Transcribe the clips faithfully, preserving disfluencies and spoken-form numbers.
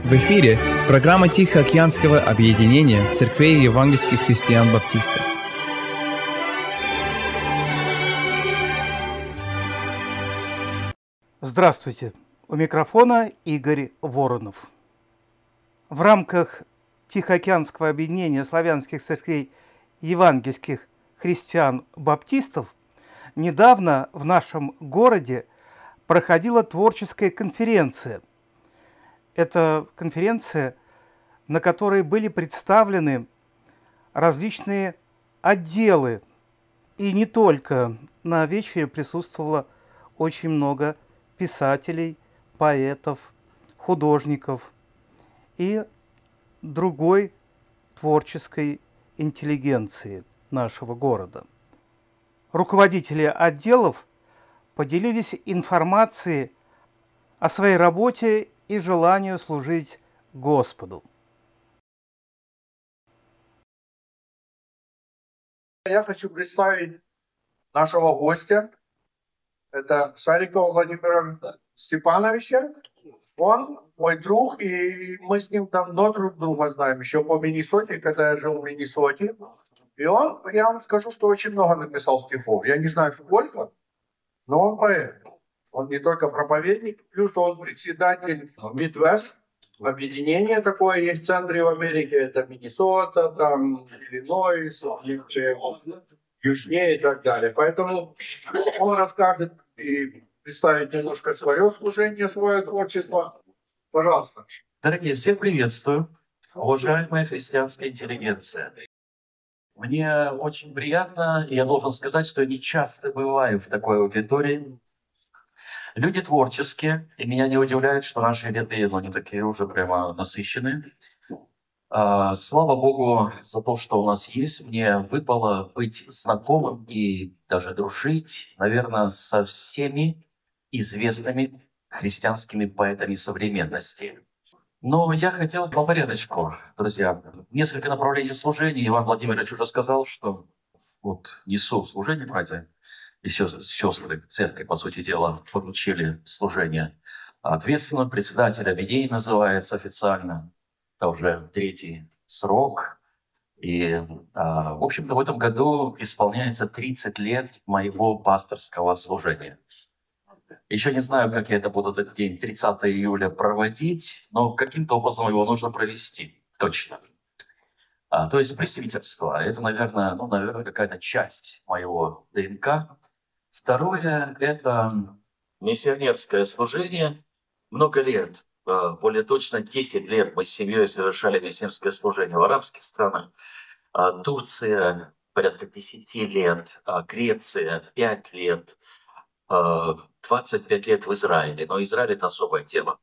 В эфире программа Тихоокеанского объединения церквей евангельских христиан-баптистов. Здравствуйте! У микрофона Игорь Воронов. В рамках Тихоокеанского объединения славянских церквей евангельских христиан-баптистов недавно в нашем городе проходила творческая конференция. Это конференция, на которой были представлены различные отделы. И не только. На вечере присутствовало очень много писателей, поэтов, художников и другой творческой интеллигенции нашего города. Руководители отделов поделились информацией о своей работе и желанию служить Господу. Я хочу представить нашего гостя. Это Шарикова Владимира Степановича. Он мой друг, и мы с ним давно друг друга знаем, еще по Миннесоте, когда я жил в Миннесоте. И он, я вам скажу, что очень много написал стихов. Я не знаю сколько, но он поэт. Он не только проповедник, плюс он председатель Midwest, объединение такое есть в центре в Америке, это Миннесота, там Иллинойс, южнее и так далее. Поэтому он расскажет и представит немножко свое служение, свое творчество. Пожалуйста. Дорогие, всех приветствую. Уважаемая христианская интеллигенция. Мне очень приятно, и я должен сказать, что я не часто бываю в такой аудитории. Люди творческие, и меня не удивляет, что наши ряды, ну, не такие уже прямо насыщенные. А, слава Богу за то, что у нас есть. Мне выпало быть знакомым и даже дружить, наверное, со всеми известными христианскими поэтами современности. Но я хотел по порядочку, друзья. Несколько направлений служения. Иван Владимирович уже сказал, что вот несу служение, братья и сестры церкви, по сути дела, поручили служение. Ответственно председатель объединения называется официально. Это уже третий срок. И, в общем-то, в этом году исполняется тридцать лет моего пасторского служения. Еще не знаю, как я это буду этот день, тридцатого июля, проводить, но каким-то образом его нужно провести, точно. А, то есть пресвитерство. Это, наверное, ну, наверное, какая-то часть моего ДНК. Второе – это миссионерское служение. Много лет, более точно десять лет мы с семьей совершали миссионерское служение в арабских странах. Турция – порядка десяти лет, Греция – пять лет, двадцать пять лет в Израиле. Но Израиль – это особая тема.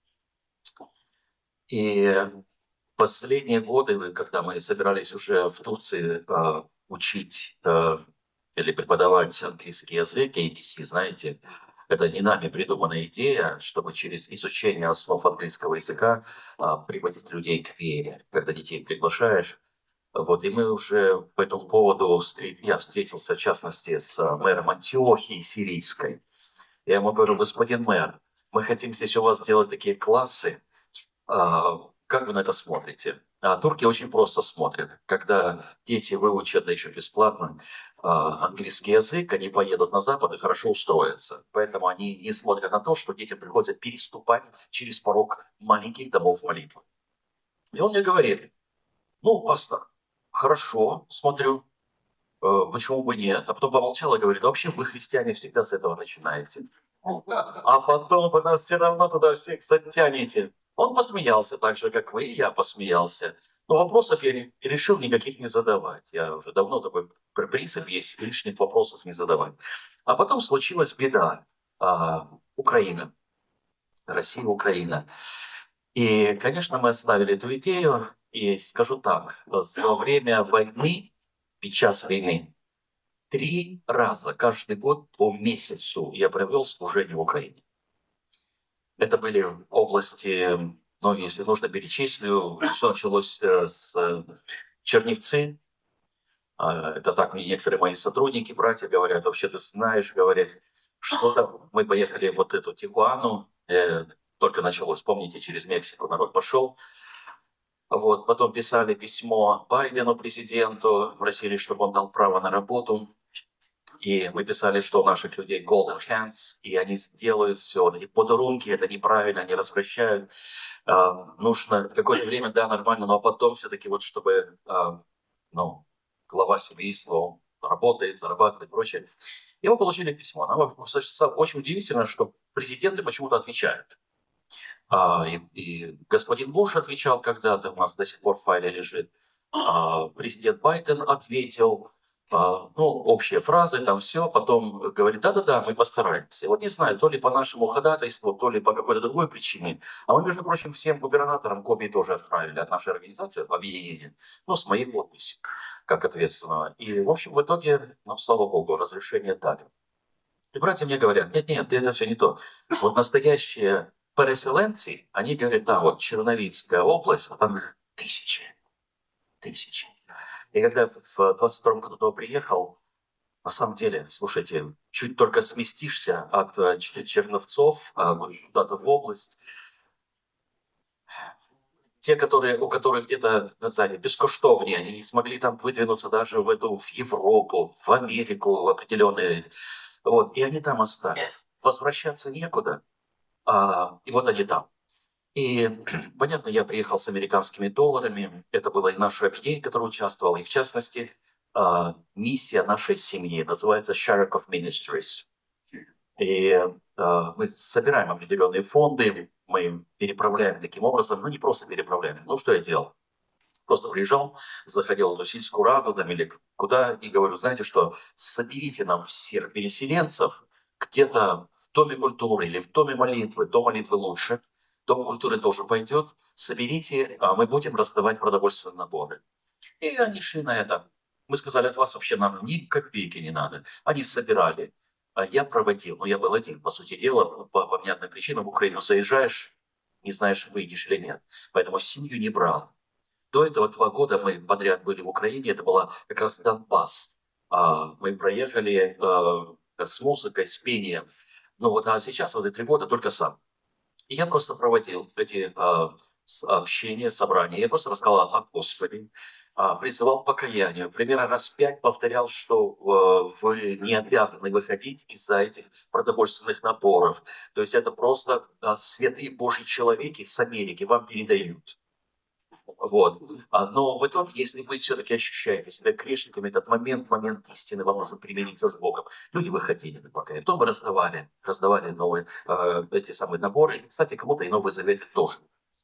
И последние годы, когда мы собирались уже в Турции учить или преподавать английский язык, эй би си, знаете, это не нами придуманная идея, чтобы через изучение основ английского языка а, приводить людей к вере, когда детей приглашаешь. Вот, и мы уже по этому поводу, встр... я встретился в частности с мэром Антиохии сирийской. Я ему говорю: господин мэр, мы хотим здесь у вас сделать такие классы, а, как вы на это смотрите? А турки очень просто смотрят. Когда дети выучат, да еще бесплатно, английский язык, они поедут на Запад и хорошо устроятся. Поэтому они не смотрят на то, что детям приходится переступать через порог маленьких домов молитвы. И он мне говорит: ну, пастор, хорошо, смотрю, почему бы нет? А потом помолчал и говорит: вообще вы, христиане, всегда с этого начинаете. А потом вы нас все равно туда всех затянете. Он посмеялся так же, как вы, и я посмеялся. Но вопросов я решил никаких не задавать. Я уже давно такой принцип есть: лишних вопросов не задавать. А потом случилась беда. А, Украина. Россия, Украина. И, конечно, мы оставили эту идею. И скажу так, за время войны, сейчас войны, три раза каждый год по месяцу я провел служение в Украине. Это были области, ну, если нужно, перечислю. Все началось с Чернівцы. Это так мне некоторые мои сотрудники, братья говорят: вообще ты знаешь, говорят, что там. Мы поехали в вот эту Тихуану, только началось. Помните, через Мексику народ пошел. Вот, потом писали письмо Байдену, президенту, просили, чтобы он дал право на работу. И мы писали, что у наших людей golden hands, и они делают все. И подарунки, это неправильно, они развращают. А, нужно какое-то время, да, нормально, но потом все-таки вот, чтобы, а, ну, глава семейства, он работает, зарабатывает и прочее. И мы получили письмо. Нам очень удивительно, что президенты почему-то отвечают. А, и, и господин Буш отвечал когда-то, у нас до сих пор в файле лежит. А, президент Байден ответил. А, ну, общие фразы, там все. Потом говорит, да-да-да, мы постараемся. И вот не знаю, то ли по нашему ходатайству, то ли по какой-то другой причине. А мы, между прочим, всем губернаторам копии тоже отправили от нашей организации, объединения. Ну, с моей подписью, как ответственного. И, в общем, в итоге, ну, слава богу, разрешение дали. И братья мне говорят, нет-нет, это все не то. Вот настоящие переселенцы, они говорят, да, вот Черновицкая область, а там их тысячи, тысячи. И когда в двадцать втором году туда приехал, на самом деле, слушайте, чуть только сместишься от Черновцов куда-то в область, те, которые, у которых где-то, знаете, бескоштовнее, они не смогли там выдвинуться даже в эту в Европу, в Америку, в определенные... Вот, и они там остались. Возвращаться некуда, а, и вот они там. И, понятно, я приехал с американскими долларами, это было и наше объединение, которое участвовало, и в частности, а, миссия нашей семьи называется Sharikov Ministries. И а, мы собираем определенные фонды, мы переправляем таким образом, ну не просто переправляем, ну что я делал? Просто приезжал, заходил в Русильскую Раду там, или куда, и говорю, знаете что, соберите нам всех переселенцев где-то в Доме культуры или в Доме молитвы, Дом молитвы лучше, Дом культуры тоже пойдет, соберите, а мы будем раздавать продовольственные наборы. И они шли на это. Мы сказали, от вас вообще нам ни копейки не надо. Они собирали. А я проводил, но я был один, по сути дела, по понятным причинам в Украину заезжаешь, не знаешь, выйдешь или нет. Поэтому семью не брал. До этого два года мы подряд были в Украине, это была как раз Донбасс. А, мы проехали а, с музыкой, с пением. Ну вот, а сейчас, вот эти три года, только сам. И я просто проводил эти а, общения, собрания. Я просто рассказал о Господе, а, призывал к покаянию. Примерно раз пять повторял, что а, вы не обязаны выходить из-за этих продовольственных наборов. То есть это просто а, святые Божьи человеки с Америки вам передают. Вот. Но в итоге, если вы все-таки ощущаете себя грешниками, этот момент, момент истины вам нужно примениться с Богом. Люди выходили на покаяние. Потом мы раздавали, раздавали новые, э, эти самые наборы. И, кстати, кому-то и Новый Завет тоже.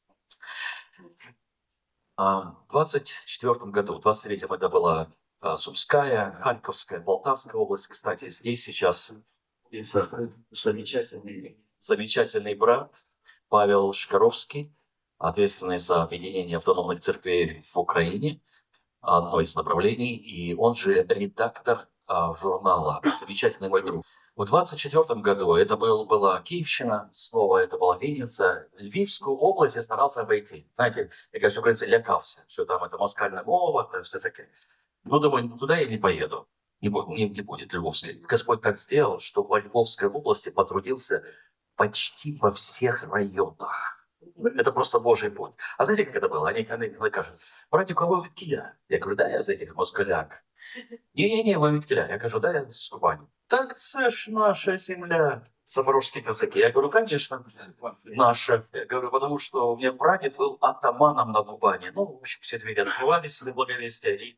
В двадцать четвёртом году, в двадцать третьем это была Сумская, Харьковская, Полтавская область. Кстати, здесь сейчас замечательный, замечательный брат Павел Шкаровский, ответственный за объединение автономных церквей в Украине, одно из направлений, и он же редактор а, журнала, замечательный мой друг. В двадцать четвёртом году это был, была Киевщина, снова это была Винница, Львивскую область я старался обойти. Знаете, я, конечно, украинцы лякался, что там это москальная мова, там все таки. Ну, думаю, туда я не поеду, не, не, не будет Львовской. Господь так сделал, что во Львовской области потрудился почти во всех районах. Это просто Божий путь. А знаете, как это было? Они когда кажут, братья, кого від Киля? Я говорю, да, я з этих москаляк. Не-не-не, ви від Киля. Я кажу, да, я з Кубані. Так це ж наша земля. Запорожские казаки. Я говорю, конечно, наша. Я говорю, потому что у меня прадед был атаманом на Кубани. Ну, в общем, все двери открывались для благовестия. И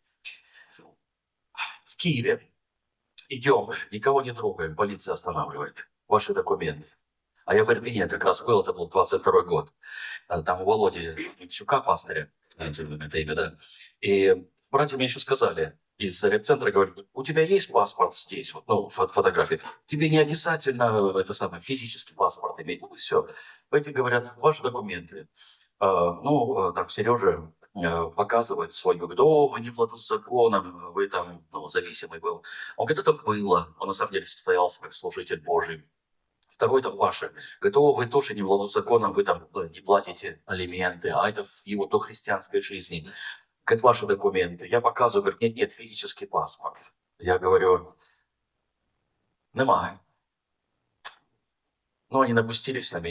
в Киеве идем, никого не трогаем, полиция останавливает. Ваши документы. А я в Ирпене как раз был, это был двадцать второй год. Там у Володи Чука, пастыря, это имя, да. И братья мне еще сказали из репцентра, говорят, у тебя есть паспорт здесь, вот, ну, фотографии. Тебе не обязательно это самое, физический паспорт иметь, ну, все. Эти говорят, ваши документы. А, ну, там Сережа показывает свою, говорит, о, вы не в ладу с законом, вы там, ну, зависимый был. Он говорит, это было. Он на самом деле состоялся как служитель Божий. Второй там Паша, говорит, о, вы тоже не в ладу с законом, вы там не платите алименты, а это в его дохристианской жизни. Говорит, ваши документы. Я показываю, говорит, нет, нет, физический паспорт. Я говорю, нема. Ну, они напустились на меня.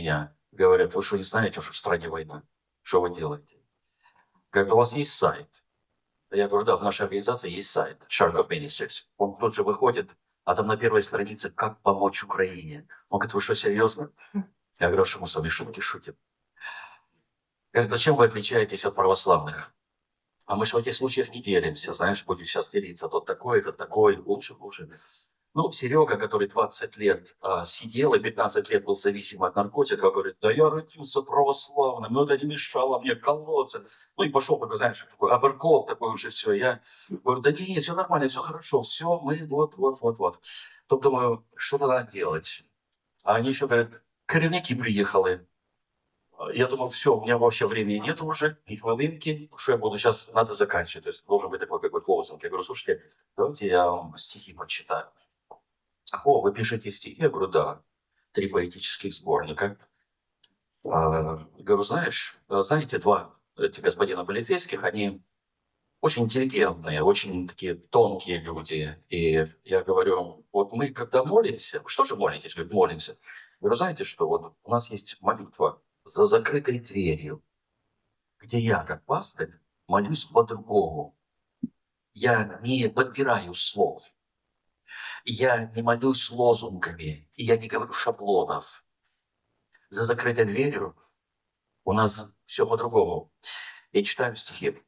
Говорят, вы что, не знаете, что в стране война? Что вы делаете? Говорят, у вас есть сайт? Я говорю, да, в нашей организации есть сайт, Sharkov Ministries. Он тут же выходит, а там на первой странице «Как помочь Украине». Он говорит, вы что, серьезно? Я говорю, что мы с вами шутки шутим. Говорит, а чем вы отличаетесь от православных? А мы же в этих случаях не делимся, знаешь, будем сейчас делиться, тот такой, этот такой, лучше, хуже. Ну, Серега, который двадцать лет а, сидел и пятнадцать лет был зависим от наркотиков, говорит, да я родился православным, но это не мешало мне колоться. Ну и пошел такой, знаешь, такой аберкол, такой уже все. Я говорю, да не, не, все нормально, все хорошо, все, мы вот, вот, вот, вот. Тут думаю, что-то надо делать. А они еще говорят, коренники приехали. Я думал, все, у меня вообще времени нет уже, ни хвилинки, что я буду сейчас, надо заканчивать. То есть должен быть такой как бы клоузинг. Я говорю, слушайте, давайте я вам стихи почитаю. О, вы пишете стихи? Я говорю, да. Три поэтических сборника. А, говорю, знаешь, знаете, два эти господина полицейских, они очень интеллигентные, очень такие тонкие люди. И я говорю, вот мы когда молимся, что же молитесь? Говорит, молимся. Я говорю, знаете что, вот у нас есть молитва за закрытой дверью, где я, как пастырь, молюсь по-другому. Я не подбираю слов. Я не молюсь лозунгами, и я не говорю шаблонов. За закрытой дверью у нас все по-другому. Я читаю стихи.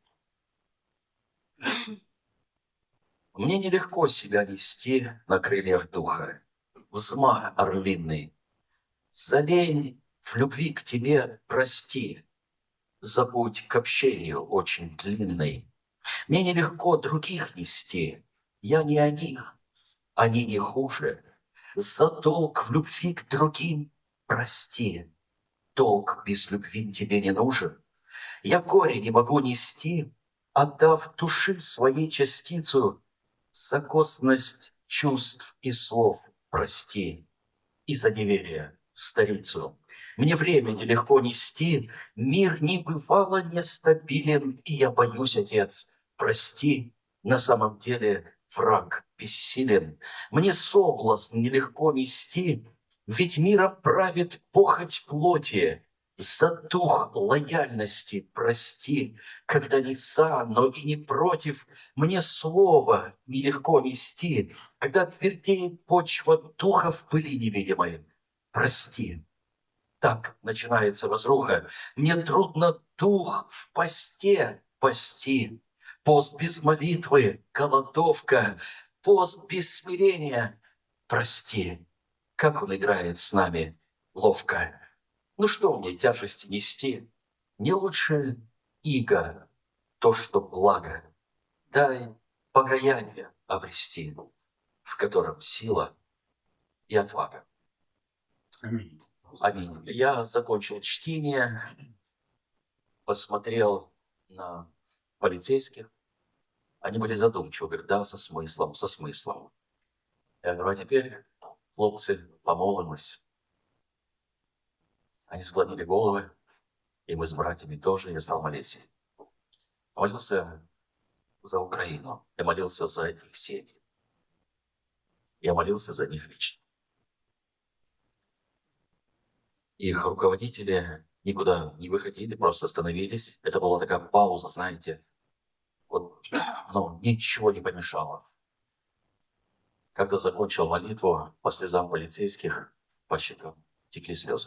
Мне нелегко себя нести на крыльях духа, взмах орлиный. За лень в любви к тебе прости, за путь к общению очень длинный. Мне нелегко других нести, я не о них, они не хуже. За долг в любви к другим прости, долг без любви тебе не нужен. Я горе не могу нести, отдав души своей частицу, за косность чувств и слов прости, и за неверие в старицу. Мне времени легко нести, мир не бывало нестабилен, и я боюсь, Отец, прости, на самом деле враг бессилен. Мне соблазн нелегко нести, ведь миром правит похоть плоти. За дух лояльности прости, когда не за, но и не против, мне слово нелегко нести, когда твердеет почва духа в пыли невидимой. Прости. Так начинается разруха. Мне трудно дух в посте пасти. Пост без молитвы, голодовка, пост без смирения. Прости, как он играет с нами ловко. Ну что мне тяжести нести? Не лучше иго, то, что благо. Дай покаяние обрести, в котором сила и отвага. Аминь. Аминь. Я закончил чтение, посмотрел на полицейских. Они были задумчивы, говорят, да, со смыслом, со смыслом. Я говорю, а теперь, хлопцы, помолимся. Они склонили головы, и мы с братьями тоже, я стал молиться. Молился за Украину, я молился за их семьи. Я молился за них лично. Их руководители никуда не выходили, просто остановились. Это была такая пауза, знаете. Вот, но ничего не помешало. Когда закончил молитву, по слезам полицейских, по щекам текли слезы.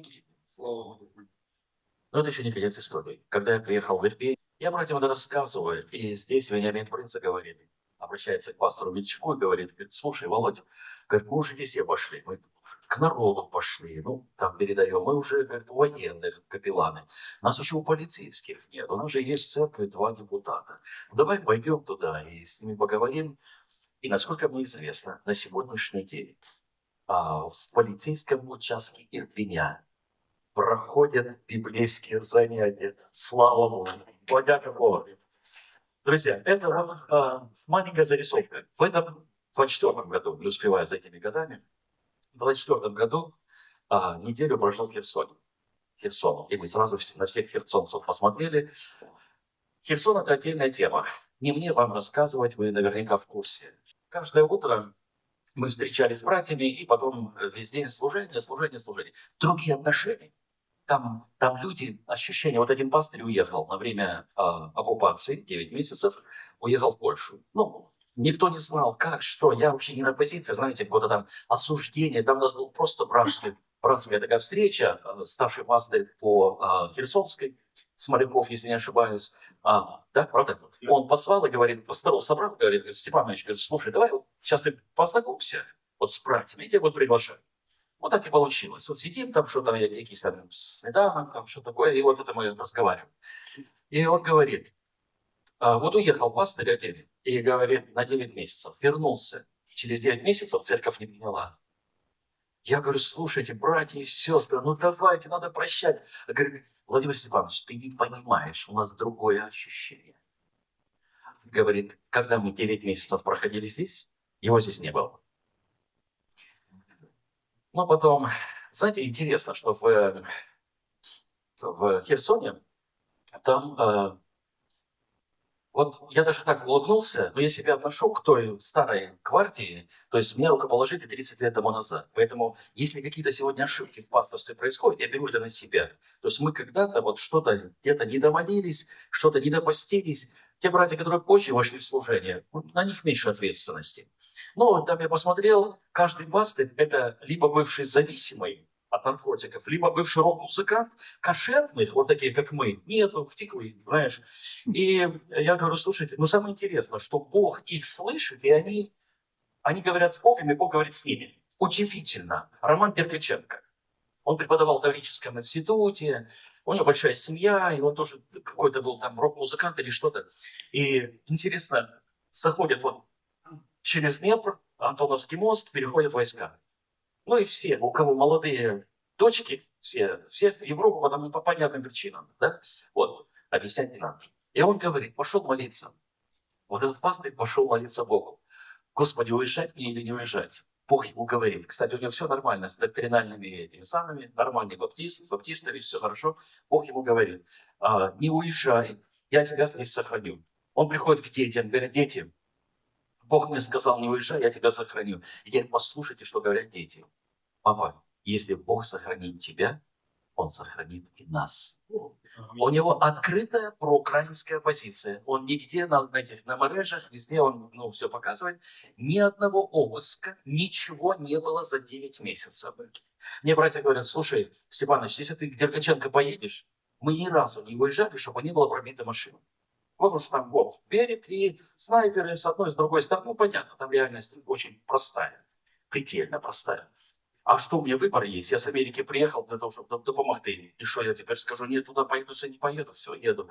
Но это еще не конец истории. Когда я приехал в Ирпень, я братьям это рассказываю, и здесь Вениамин Принца говорит, обращается к пастору Вильчуку и говорит, говорит, слушай, Володь, говорит, мы уже везде пошли, мы к народу пошли, ну, там передаем, мы уже, говорит, у военных капелланы, нас еще у полицейских нет, у нас же есть в церкви два депутата. Ну, давай пойдем туда и с ними поговорим. И насколько мне известно, на сегодняшний день а, в полицейском участке Ирпеня проходят библейские занятия. Слава Богу! Благодаря Богу! Друзья, это вот а, маленькая зарисовка. В этом двадцать четвёртом году, не успевая за этими годами, в двадцать четвёртом году а, неделю прожил в Херсоне. Херсон. И мы сразу на всех херсонцев посмотрели. Херсон – это отдельная тема. Не мне вам рассказывать, вы наверняка в курсе. Каждое утро мы встречались с братьями, и потом весь день служение, служение, служение. Другие отношения. там, там люди, ощущение, вот один пастырь уехал на время э, оккупации, девять месяцев, уехал в Польшу. Ну, никто не знал, как, что, я вообще не на позиции, знаете, какое-то там осуждение, там у нас был просто братский, братская такая встреча, э, старший пастырь по э, Херсонской, Смоляков, если не ошибаюсь, а, да, правда? Он послал и говорит, пасторов собрал, говорит, Степанович, говорит, слушай, давай вот сейчас ты познакомься вот с братьями, я тебя вот приглашаю. Вот так и получилось. Вот сидим там, что там, какие-то там снеданок, там что такое, и вот это мы разговариваем. И он говорит, а, вот уехал пастырь один, и говорит, на девять месяцев, вернулся. Через девять месяцев церковь не приняла. Я говорю, слушайте, братья и сестры, ну давайте, надо прощать. Я говорю, Владимир Степанович, ты не понимаешь, у нас другое ощущение. Говорит, когда мы девять месяцев проходили здесь, его здесь не было. Но потом, знаете, интересно, что в, в Херсоне, там, э, вот я даже так улыбнулся, но я себя отношу к той старой гвардии, то есть меня рукоположили тридцать лет тому назад. Поэтому, если какие-то сегодня ошибки в пасторстве происходят, я беру это на себя. То есть мы когда-то вот что-то где-то не домолились, что-то не допостились. Те братья, которые позже вошли в служение, на них меньше ответственности. Но там я посмотрел, каждый пастырь – это либо бывший зависимый от наркотиков, либо бывший рок-музыкант, кошерных, вот такие, как мы, нету, втеклы, знаешь. И я говорю, слушайте, ну самое интересное, что Бог их слышит, и они, они говорят с Богом, и Бог говорит с ними. Удивительно. Роман Деркаченко. Он преподавал в Таврическом институте, у него большая семья, и он тоже какой-то был там рок-музыкант или что-то. И интересно, заходят вот через Днепр, Антоновский мост, переходят войска. Ну и все, у кого молодые дочки, все, все в Европу, потому по понятным причинам, да? Вот, объяснять не надо. И он говорит, пошел молиться. Вот этот пастырь пошел молиться Богу. Господи, уезжать мне или не уезжать? Бог ему говорит. Кстати, у него все нормально с доктринальными этими самыми, нормальный баптист, баптистами, все хорошо. Бог ему говорит, а, не уезжай, я тебя здесь сохраню. Он приходит к детям, говорит, дети, Бог мне сказал, не уезжай, я тебя сохраню. И теперь послушайте, что говорят дети. Папа, если Бог сохранит тебя, Он сохранит и нас. У него открытая проукраинская позиция. Он нигде на, на этих на мережах, везде он ну, все показывает. Ни одного обыска, ничего не было за девять месяцев. Мне братья говорят, слушай, Степанович, если ты к Дергаченко поедешь, мы ни разу не уезжали, чтобы не было пробита машина. Потому что там вот берег и снайперы с одной, с другой стороны. Ну, понятно, там реальность очень простая, предельно простая. А что, у меня выбор есть? Я с Америки приехал для того, чтобы допомогти. И что, я теперь скажу, нет, туда поеду, если не поеду, все, еду.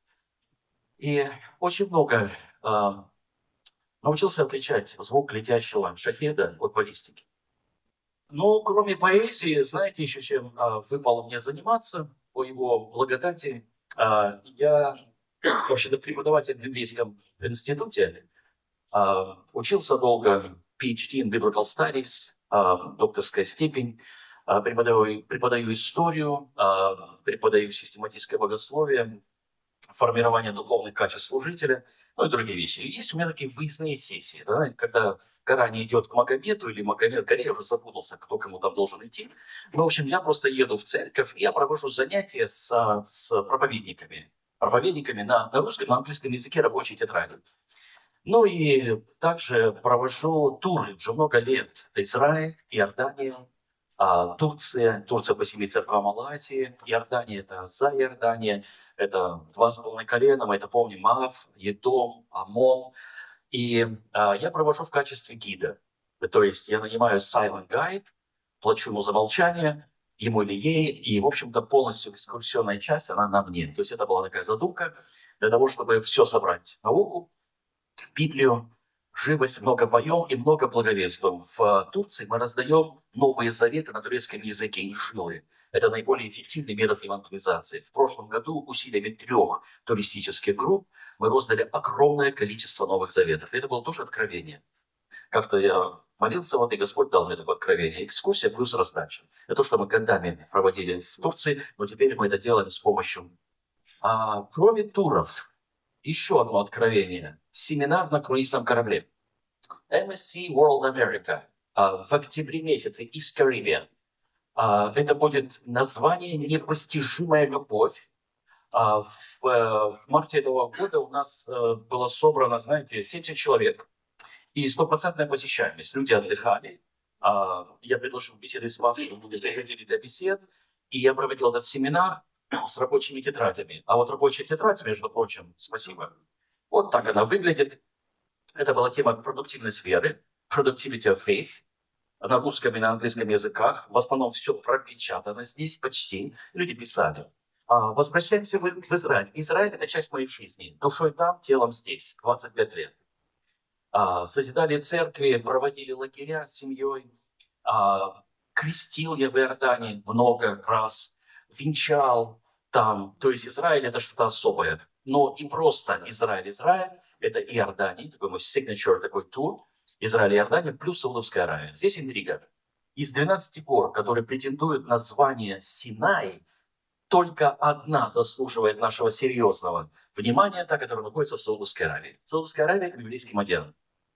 И очень много э, научился отличать звук летящего шахеда от баллистики. Ну, кроме поэзии, знаете, еще чем э, выпало мне заниматься, по его благодати, э, я вообще-то преподаватель в библейском институте, э, учился долго, пи эйч ди in Biblical Studies, докторская степень, преподаю, преподаю историю, преподаю систематическое богословие, формирование духовных качеств служителя, ну и другие вещи. И есть у меня такие выездные сессии, да, когда гора не идет к Магомету, или Магомед к горе, я уже запутался, кто кому там должен идти. Ну, в общем, я просто еду в церковь, и я провожу занятия с, с проповедниками, проповедниками на, на русском, на английском языке рабочей тетради. Ну и также провожу туры уже много лет. Израиль, Иордания, Турция. Турция по семи церквам Малайзии. Иордания – это за Иордания. Это два с половиной колена. Мы это помним. Мав, Едом, Амон. И а, я провожу в качестве гида. То есть я нанимаю silent guide, плачу ему за молчание, ему или ей. И, в общем-то, полностью экскурсионная часть, она на мне. То есть это была такая задумка для того, чтобы все собрать. Науку, Библию, живость, много поем и много благовествуем. В Турции мы раздаем новые заветы на турецком языке, инжилы. Это наиболее эффективный метод евангелизации. В прошлом году усилиями трех туристических групп мы роздали огромное количество новых заветов. И это было тоже откровение. Как-то я молился, вот и Господь дал мне такое откровение. Экскурсия плюс раздача. Это то, что мы годами проводили в Турции, но теперь мы это делаем с помощью. А, кроме туров, еще одно откровение. Семинар на круизном корабле. эм эс си World America. В октябре месяце из Caribbean. А, Это будет название «Непостижимая любовь». А, В, э, в марте этого года у нас э, было собрано, знаете, семьдесят человек. И стопроцентная посещаемость. Люди отдыхали. А, Я предложил беседы с пастором, люди приходили для бесед. И я проводил этот семинар с рабочими тетрадями. А вот рабочая тетрадь, между прочим, спасибо. Вот так она выглядит. Это была тема продуктивность веры, productivity of faith, на русском и на английском языках. В основном все пропечатано здесь, почти. Люди писали. А, Возвращаемся в в Израиль. Израиль – это часть моей жизни. Душой там, телом здесь. двадцать пять лет. А, Созидали церкви, проводили лагеря с семьей. А, Крестил я в Иордании много раз. Венчал там. То есть Израиль – это что-то особое. Но и просто Израиль, Израиль – это Иордания, такой мой signature, такой тур. Израиль и Иордания плюс Саудовская Аравия. Здесь интрига. Из двенадцати гор, которые претендуют на звание Синай, только одна заслуживает нашего серьезного внимания, та, которая находится в Саудовской Аравии. Саудовская Аравия – это библейский Мадьян.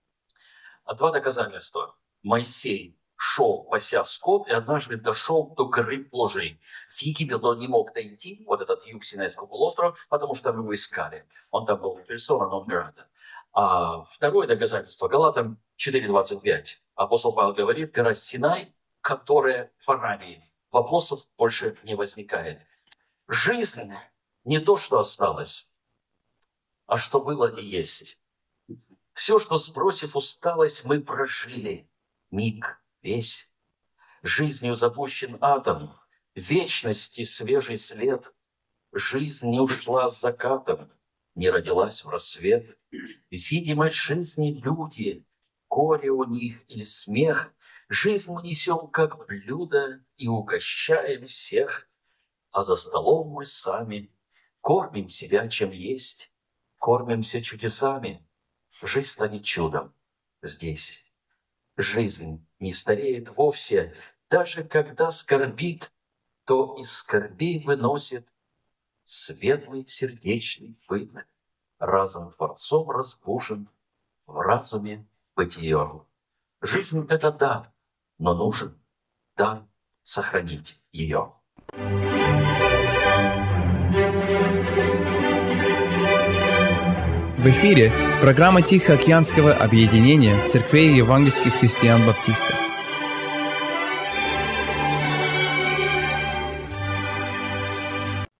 А два доказательства. Моисей шел, пася скот, и однажды дошел до горы Божией. В Египет он не мог дойти, вот этот юг Синайского полуострова, потому что его искали. Он там был персона нон грата. А второе доказательство, Галатам четыре двадцать пять. Апостол Павел говорит, гора Синай, которая в Аравии. Вопросов больше не возникает. Жизнь не то, что осталось, а что было и есть. Все, что, сбросив усталость, мы прожили. Миг весь. Жизнью запущен атом, вечности свежий след. Жизнь не ушла с закатом, не родилась в рассвет. Видимость жизни люди, горе у них или смех. Жизнь мы несем как блюдо и угощаем всех. А за столом мы сами кормим себя, чем есть. Кормимся чудесами. Жизнь станет чудом здесь. Жизнь не стареет вовсе, даже когда скорбит, то из скорбей выносит светлый сердечный быт. Разум Творцом разбужен, в разуме бытие. Жизнь – это дар, но нужен дар сохранить ее. В эфире программа Тихоокеанского объединения церквей евангельских христиан-баптистов.